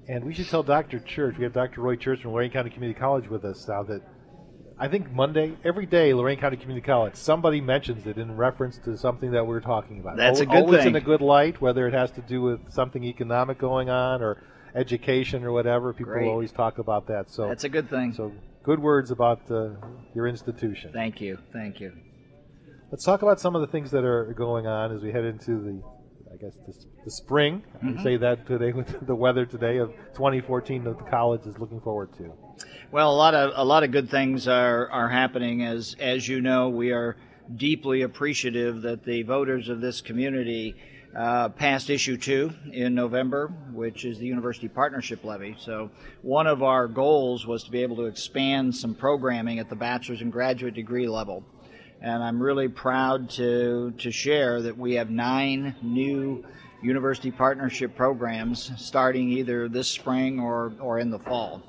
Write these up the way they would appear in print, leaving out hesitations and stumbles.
And we should tell Dr. Church, we have Dr. Roy Church from Lorain County Community College with us now, that I think Monday, every day, Lorain County Community College, somebody mentions it in reference to something that we're talking about. That's a good always thing. In a good light, whether it has to do with something economic going on or education or whatever. People always talk about that. So that's a good thing. So good words about your institution. Thank you. Thank you. Let's talk about some of the things that are going on as we head into the spring. I say that today with the weather today of 2014 that the college is looking forward to. Well, a lot of good things are happening. As you know, we are deeply appreciative that the voters of this community passed Issue 2 in November, which is the University Partnership Levy. So one of our goals was to be able to expand some programming at the bachelor's and graduate degree level. And I'm really proud to share that we have 9 new university partnership programs starting either this spring or in the fall.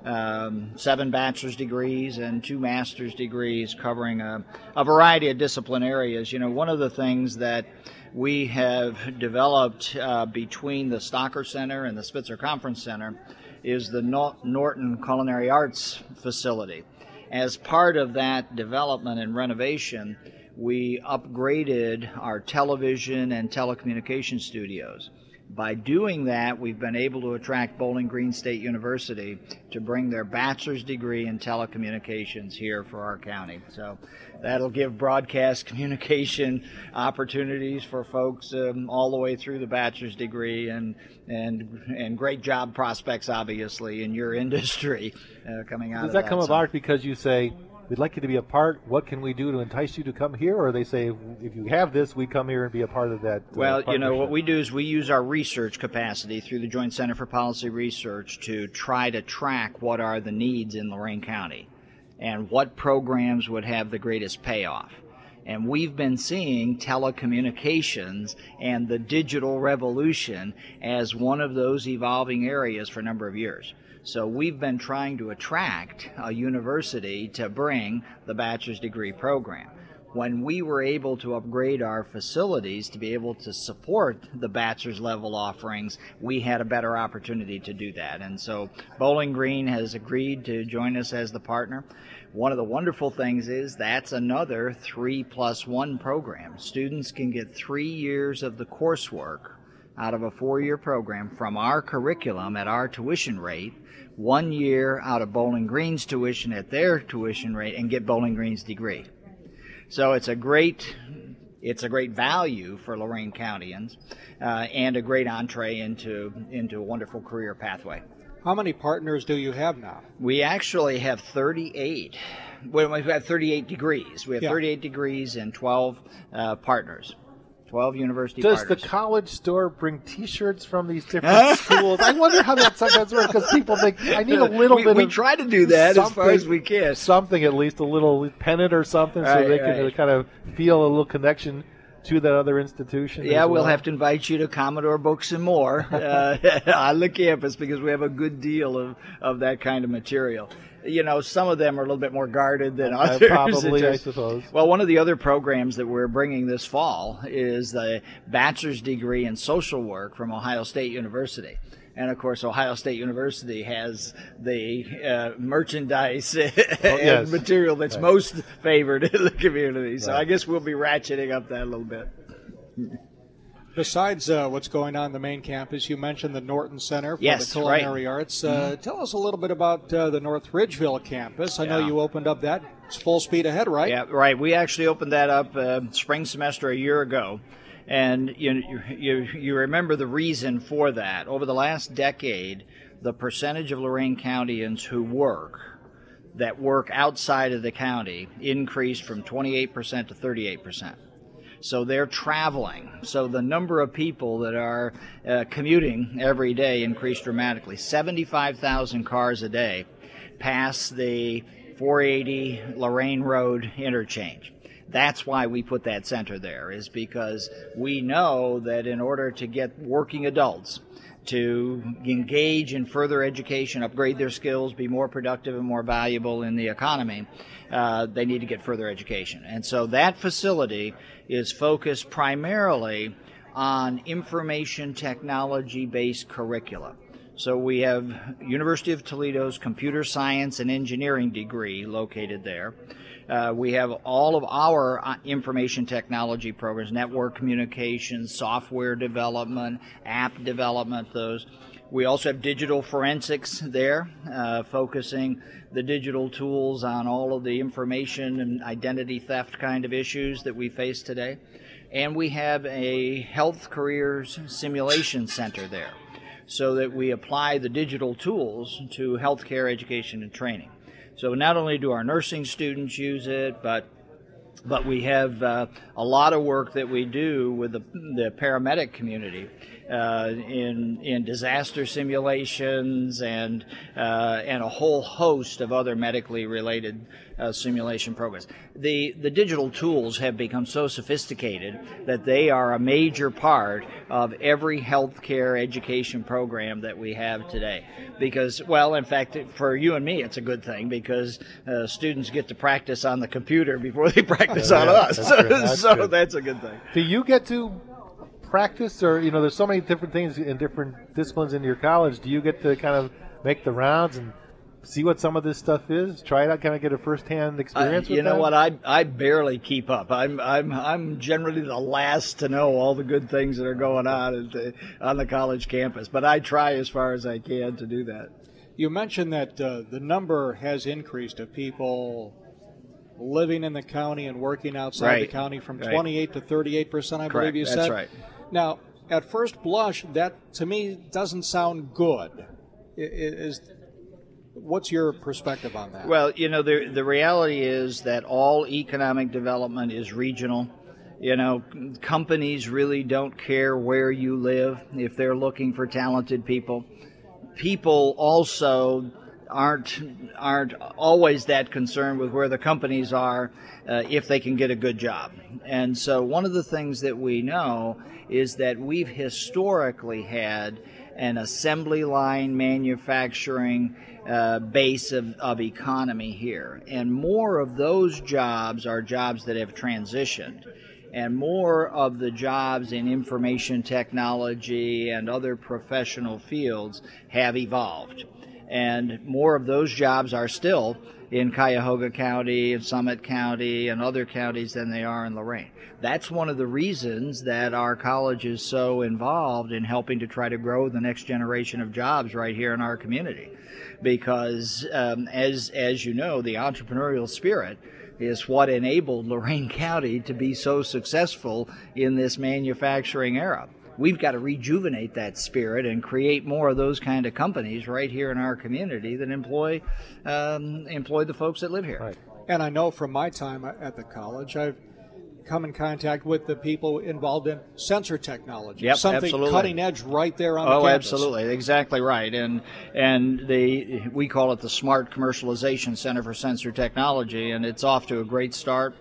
7 bachelor's degrees and 2 master's degrees covering a variety of discipline areas. You know, one of the things that we have developed between the Stocker Center and the Spitzer Conference Center is the Norton Culinary Arts facility. As part of that development and renovation, we upgraded our television and telecommunication studios. By doing that, we've been able to attract Bowling Green State University to bring their bachelor's degree in telecommunications here for our county. So that'll give broadcast communication opportunities for folks all the way through the bachelor's degree, and great job prospects, obviously, in your industry coming out of that. Does that come about because you say, we'd like you to be a part, what can we do to entice you to come here? Or they say, if you have this, we come here and be a part of that Well, you know, what we do is we use our research capacity through the Joint Center for Policy Research to try to track what are the needs in Lorain County and what programs would have the greatest payoff. And we've been seeing telecommunications and the digital revolution as one of those evolving areas for a number of years. So we've been trying to attract a university to bring the bachelor's degree program. When we were able to upgrade our facilities to be able to support the bachelor's level offerings, we had a better opportunity to do that. And so Bowling Green has agreed to join us as the partner. One of the wonderful things is that's another 3+1 program. Students can get 3 years of the coursework out of a 4-year program from our curriculum at our tuition rate, 1 year out of Bowling Green's tuition at their tuition rate, and get Bowling Green's degree. So it's a great value for Lorain Countyans and a great entree into a wonderful career pathway. How many partners do you have now? We actually have 38. Well, we have 38 degrees. We have 38 degrees and 12 partners. 12 university partners. Does the college store bring T-shirts from these different schools? I wonder how that sometimes works, because people think, I need a little bit of... We try to do that as far as we can. Something, at least a little pennant or something, so they can kind of feel a little connection to that other institution. Yeah, we'll have to invite you to Commodore Books and More on the campus, because we have a good deal of that kind of material. You know, some of them are a little bit more guarded than others. Probably, I suppose. Well, one of the other programs that we're bringing this fall is the bachelor's degree in social work from Ohio State University. And, of course, Ohio State University has the merchandise and material that's most favored in the community. So I guess we'll be ratcheting up that a little bit. Besides what's going on in the main campus, you mentioned the Norton Center for the Culinary Arts. Tell us a little bit about the North Ridgeville campus. I know you opened up that. It's full speed ahead, right? Yeah, right. We actually opened that up spring semester a year ago. And you remember the reason for that. Over the last decade, the percentage of Lorain Countyans who work outside of the county increased from 28% to 38%. So they're traveling. So the number of people that are commuting every day increased dramatically. 75,000 cars a day pass the 480 Lorain Road interchange. That's why we put that center there, is because we know that in order to get working adults to engage in further education, upgrade their skills, be more productive and more valuable in the economy, they need to get further education. And so that facility is focused primarily on information technology-based curricula. So we have University of Toledo's computer science and engineering degree located there. We have all of our information technology programs, network communications, software development, app development, those. We also have digital forensics there, focusing the digital tools on all of the information and identity theft kind of issues that we face today. And we have a health careers simulation center there, so that we apply the digital tools to healthcare education and training. So not only do our nursing students use it, but we have a lot of work that we do with the paramedic community in disaster simulations and a whole host of other medically related simulation programs. The digital tools have become so sophisticated that they are a major part of every healthcare education program that we have today. Because, well, in fact, for you and me, it's a good thing because students get to practice on the computer before they practice on us. So that's a good thing. Do you get to practice, or there's so many different things in different disciplines in your college? Do you get to kind of make the rounds and see what some of this stuff is? Try it out, kind of get a first-hand experience with that? You know what? I barely keep up. I'm generally the last to know all the good things that are going on the college campus, but I try as far as I can to do that. You mentioned that the number has increased of people living in the county and working outside the county from 28 to 38%, I believe you said. That's right. Now, at first blush, that to me doesn't sound good. What's your perspective on that? Well, the reality is that all economic development is regional. Companies really don't care where you live if they're looking for talented people. People also aren't always that concerned with where the companies are if they can get a good job. And so one of the things that we know is that we've historically had an assembly line manufacturing base of economy here. And more of those jobs are jobs that have transitioned. And more of the jobs in information technology and other professional fields have evolved. And more of those jobs are still in Cuyahoga County and Summit County and other counties than they are in Lorain. That's one of the reasons that our college is so involved in helping to try to grow the next generation of jobs right here in our community. Because as you know, the entrepreneurial spirit is what enabled Lorain County to be so successful in this manufacturing era. We've got to rejuvenate that spirit and create more of those kind of companies right here in our community that employ the folks that live here. Right. And I know from my time at the college, I've come in contact with the people involved in sensor technology. Yep, something absolutely. Cutting edge right there on the campus. Oh, absolutely. Exactly right. And we call it the Smart Commercialization Center for Sensor Technology, and it's off to a great start.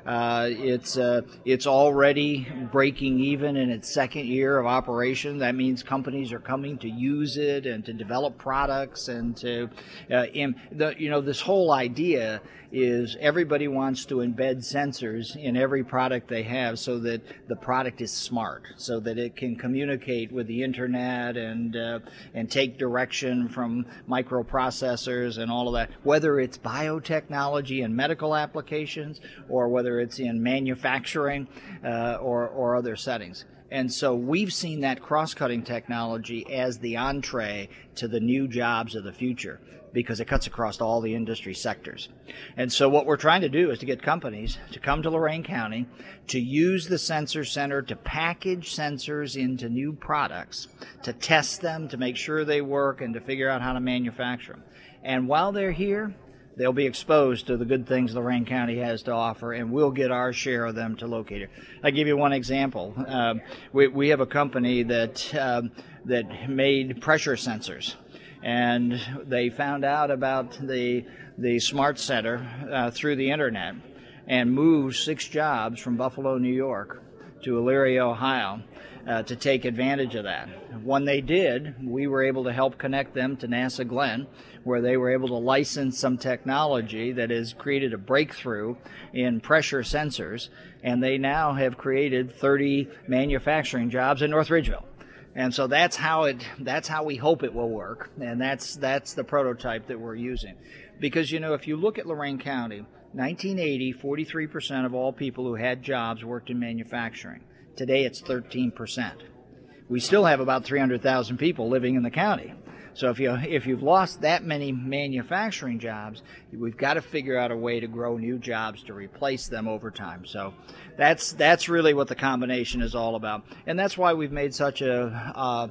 It's already breaking even in its second year of operation. That means companies are coming to use it and to develop products and to, this whole idea is everybody wants to embed sensors in every product they have so that the product is smart, so that it can communicate with the internet and take direction from microprocessors and all of that, whether it's biotechnology and medical applications or whether it's in manufacturing or other settings. And so we've seen that cross-cutting technology as the entree to the new jobs of the future, because it cuts across all the industry sectors. And so what we're trying to do is to get companies to come to Lorain County to use the Sensor Center to package sensors into new products, to test them, to make sure they work, and to figure out how to manufacture them. And while they're here, they'll be exposed to the good things Lorain County has to offer, and we'll get our share of them to locate here. I'll give you one example. We have a company that made pressure sensors. And they found out about the Smart Center through the internet and moved 6 jobs from Buffalo, New York to Elyria, Ohio to take advantage of that. When they did, we were able to help connect them to NASA Glenn, where they were able to license some technology that has created a breakthrough in pressure sensors, and they now have created 30 manufacturing jobs in North Ridgeville. And so that's how we hope it will work, and that's the prototype that we're using. Because, if you look at Lorain County, 1980, 43% of all people who had jobs worked in manufacturing. Today it's 13%. We still have about 300,000 people living in the county. So if you've lost that many manufacturing jobs, we've got to figure out a way to grow new jobs to replace them over time. So that's really what the combination is all about, and that's why we've made such a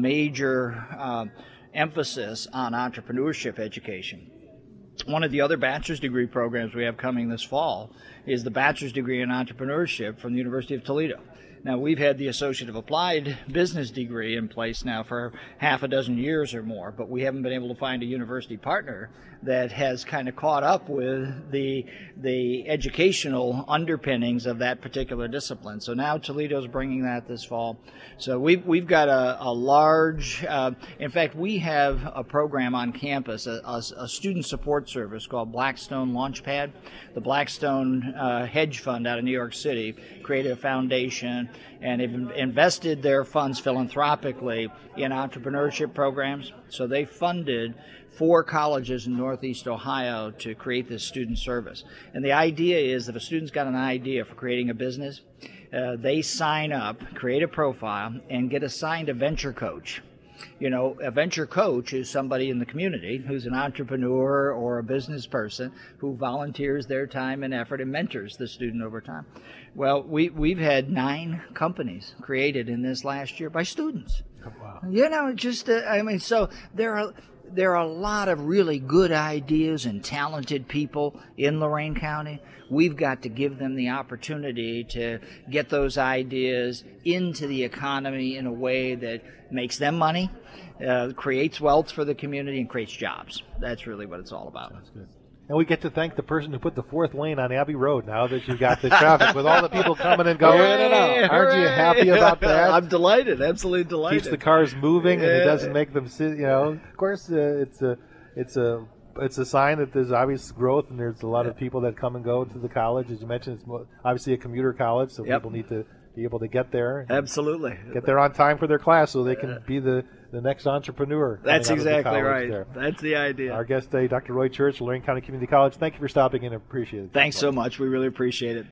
major emphasis on entrepreneurship education. One of the other bachelor's degree programs we have coming this fall is the bachelor's degree in entrepreneurship from the University of Toledo. Now, we've had the Associate of Applied Business degree in place now for half a dozen years or more, but we haven't been able to find a university partner that has kind of caught up with the educational underpinnings of that particular discipline. So now Toledo's bringing that this fall. So we've got a large, in fact, we have a program on campus, a student support service called Blackstone Launchpad. The Blackstone hedge fund out of New York City created a foundation and have invested their funds philanthropically in entrepreneurship programs. So they funded 4 colleges in Northeast Ohio to create this student service. And the idea is that if a student's got an idea for creating a business, they sign up, create a profile, and get assigned a venture coach. A venture coach is somebody in the community who's an entrepreneur or a business person who volunteers their time and effort and mentors the student over time. Well, we've had 9 companies created in this last year by students. Oh, wow. So there are a lot of really good ideas and talented people in Lorain County. We've got to give them the opportunity to get those ideas into the economy in a way that makes them money, creates wealth for the community, and creates jobs. That's really what it's all about. That's good. And we get to thank the person who put the 4th lane on Abbey Road now that you've got the traffic with all the people coming and going. Aren't you happy about that? I'm delighted, absolutely delighted. Keeps the cars moving and it doesn't make them sit. Of course, it's a sign that there's obvious growth and there's a lot of people that come and go to the college. As you mentioned, it's obviously a commuter college, so people need to be able to get there. Absolutely. Get there on time for their class so they can be the next entrepreneur. That's exactly right. There. That's the idea. Our guest today, Dr. Roy Church, Lorain County Community College. Thank you for stopping in. I appreciate it. Thanks so much. We really appreciate it.